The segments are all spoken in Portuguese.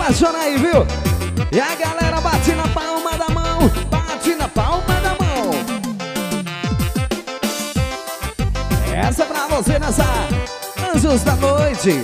apaixona aí, viu? E a galera bate na palma da mão, bate na palma da mão. Essa é pra você nessa Anjos da Noite.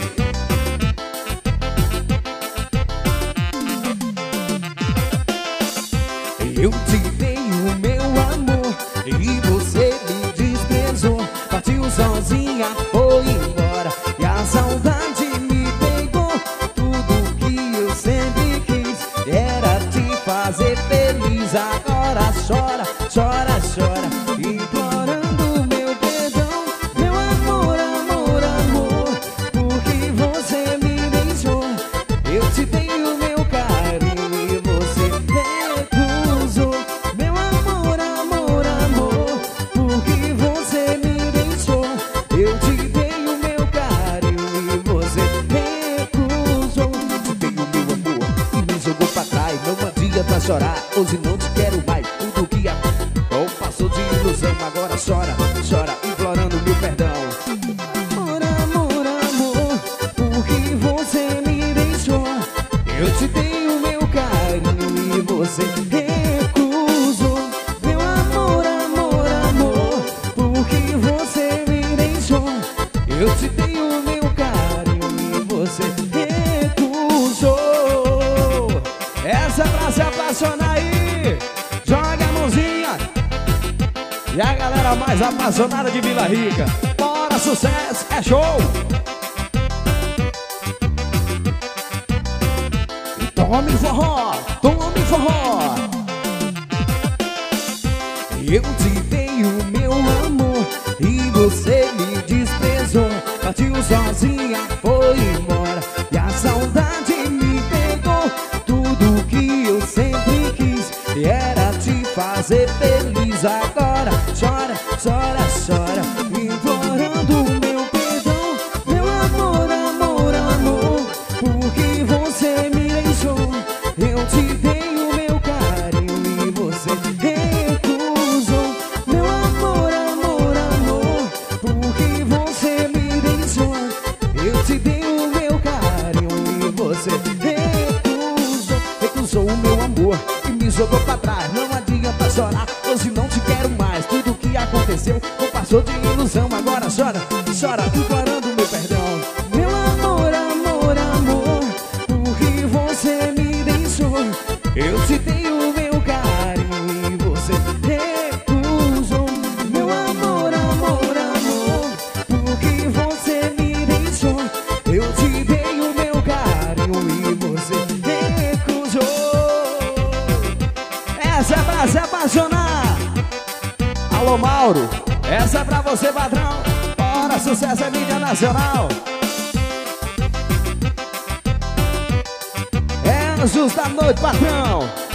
Eu te dei o meu amor e você me desprezou. Partiu sozinha, foi embora e a saudade me pegou. Tudo que eu sempre quis era te fazer feliz. Agora chora, chora, chora, implorando meu perdão. Meu amor, amor, amor, porque você me deixou. Eu te dei o meu carinho e você recusou. Meu amor, amor, amor, porque você me deixou. Eu te dei o meu carinho e você recusou. Te dei o meu amor e me jogou pra trás. Não adianta chorar, hoje não te quero mais. Tudo que passou de ilusão, agora chora, chora, implorando meu perdão. Amor, amor, amor, porque você me deixou. Eu te dei o meu carinho e você recusou. Meu amor, amor, amor, porque você me deixou. Eu te dei o meu carinho e você recusou. Essa é pra se apaixonar aí. Joga a mãozinha. E a galera mais apaixonada de Vila Rica. Bora, sucesso, é show. Tome forró, tome forró. Eu te dei o meu amor e você me desprezou. Partiu sozinha, foi embora e a saudade me pegou. Tudo que eu sempre quis era te fazer feliz. Agora chora, chora, chora, implorando meu perdão. Meu amor, amor, amor, porque você me deixou. Eu te dei o meu carinho e você recusou. Meu amor, amor, amor, porque você me deixou. Eu te dei o meu carinho e você recusou. Recusou o meu amor e me jogou pra trás. Não adianta chorar, hoje não te quero mais. Tudo que aconteceu não passou de ilusão. Agora chora, chora, implorando meu perdão. Meu amor, amor, amor, porque você me deixou. Eu te dei o meu carinho e você recusou. Meu amor, amor, amor, porque você me deixou. Eu te dei o meu carinho e você recusou. Essa é pra se apaixonar. Alô, Mauro, essa é pra você, padrão. Bora, sucesso é mídia nacional. É Anjos da Noite, patrão.